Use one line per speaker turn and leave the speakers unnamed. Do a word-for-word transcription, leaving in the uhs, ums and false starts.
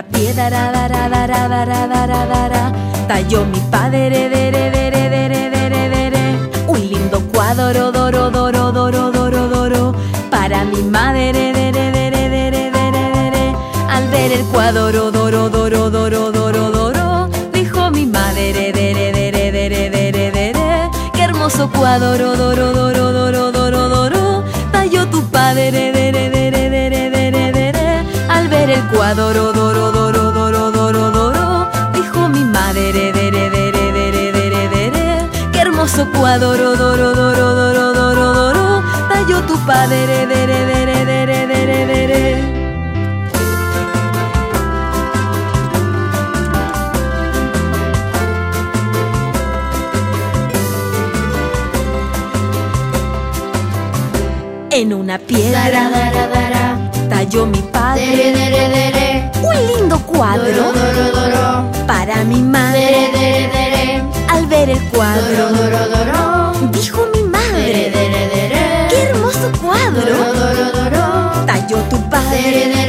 una piedra, dara, dara, dara, dara, dara, talló mi padre, dere, dere, dere, dere, dere, un lindo cuadro, doro, doro, doro, doro, doro, para mi madre, dere, dere, dere, dere, dere. Al ver el cuadro, doro, doro, doro, doro, doro, dijo mi madre, dere, dere, dere, dere, dere, qué hermoso cuadro, doro, doro, doro, doro, doro, talló tu padre, dere, dere, dere, dere, dere. Al ver el cuadro, doro, doro, doro, doro, doro, dijo mi madre, dere, dere, dere, dere, dere, qué hermoso cuadro, doro, doro, doro, doro, doro, talló tu padre, dere, dere, dere, dere, dere. En una piedra,
Dara, dara, dara,
talló mi padre,
dere, dere, dere,
un lindo cuadro
doro, doro, doro,
para mi
dere,
madre.
dere, dere,
Al ver el cuadro,
doro, doro, doro,
dijo mi
dere,
madre,
dere, dere,
qué hermoso
doro,
cuadro,
doro, doro,
talló tu
dere,
padre,
dere,